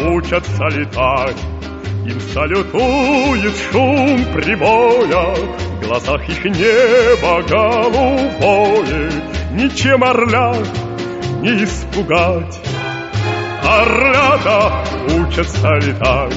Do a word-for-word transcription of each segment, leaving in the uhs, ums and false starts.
учатся летать. Им салютует шум прибоя, в глазах их небо голубое. Ничем орлят не испугать. Орлята учатся летать,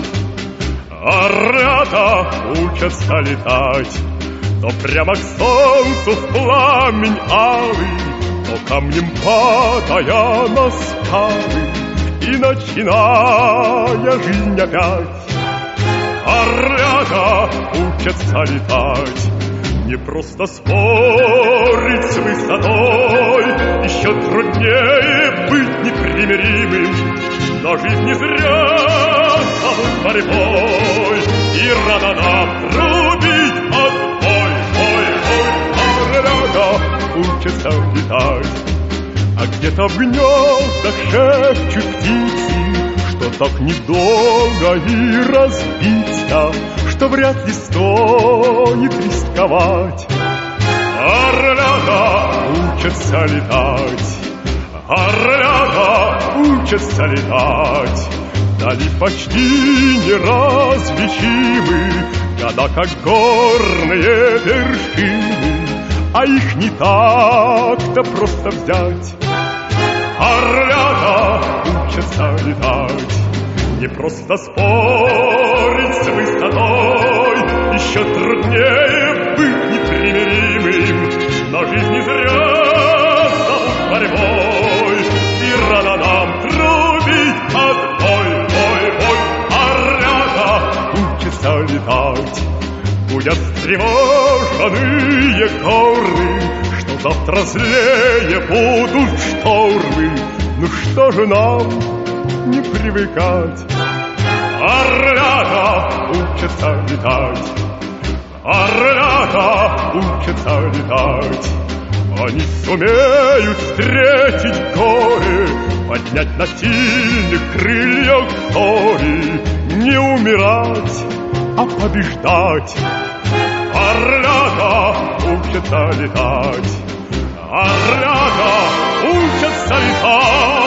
орлята учатся летать. То прямо к солнцу в пламень алый, то камнем падая на скалы, и начиная жизнь опять. Орлята учатся летать. Не просто спорить с высотой, еще труднее быть непримиримым. Но жизнь не зря зовут борьбой, и рано нам трубить отбой. Ой, ой, орлята учатся летать. А где-то в гнездах шепчут птицы, что так недолго и разбиться, что вряд ли стоит рисковать. Орлята учатся летать, орлята учатся летать. Дали почти неразличимы, года как горные вершины, а их не так-то просто взять. Орлята учатся летать. Не просто спорить с высотой, еще труднее быть непримиримым. Но жизнь не зря зовут борьбой, и рано нам трубить отбой. Ой, ой, орлята учатся летать. Будят встревоженные горы, что завтра злее будут штормы. Ну что же нам не привыкать? Орлята учатся летать, орлята учатся летать. Они сумеют встретить горе, поднять на сильных крыльях вторе, не умирать, а побеждать. Орлята учатся летать, орлята учатся летать.